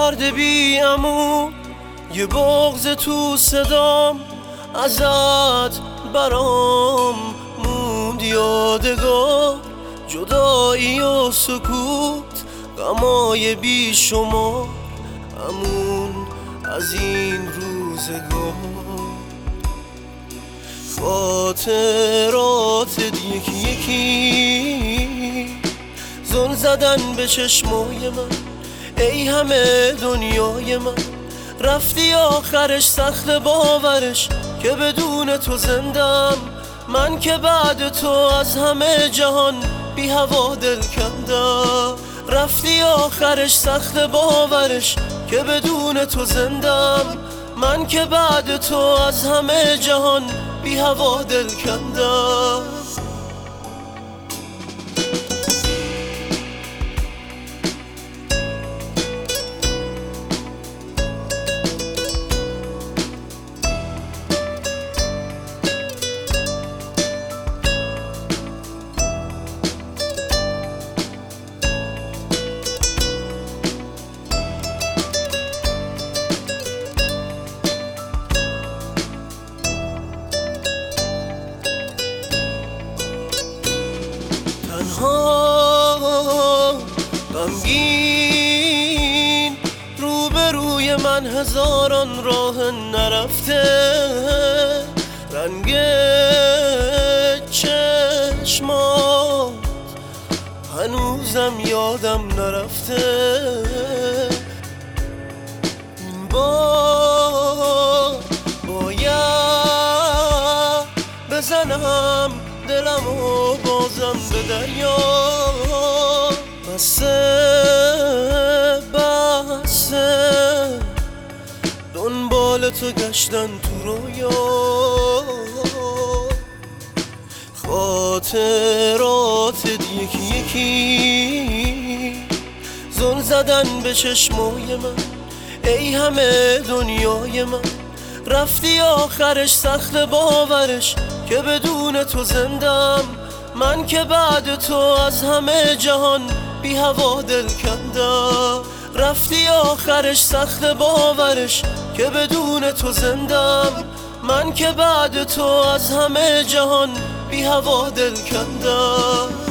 مرد بی عمو، یه بغض تو صدام ازت برام موند یادگار. جدایی و سکوت، غمای بی شما، امون از این روزگار. خاطراتت یکی یکی زل زدن به چشمای من، ای همه دنیای من. رفتی آخرش سخت باورش که بدون تو زندم، من که بعد تو از همه جهان بی هوا دل کندم. رفتی آخرش سخت باورش که بدون تو زندم، من که بعد تو از همه جهان بی هوا دل کندم. تنها غمگین روبروی من، هزاران راه نرفته. رنگ چشمات هنوزم یادم نرفته. این بار باید بزنم دلمو بازم به دریا. بسه دنبال تو گشتن تو رویا. خاطراتت یکی یکی زل زدن به چشمای من، ای همه دنیای من. رفتی آخرش سخت باورش که بدون تو زندم، من که بعد تو از همه جهان بی هوا دل کندم. رفتی آخرش سخت باورش که بدون تو زندم، من که بعد تو از همه جهان بی هوا دل کندم.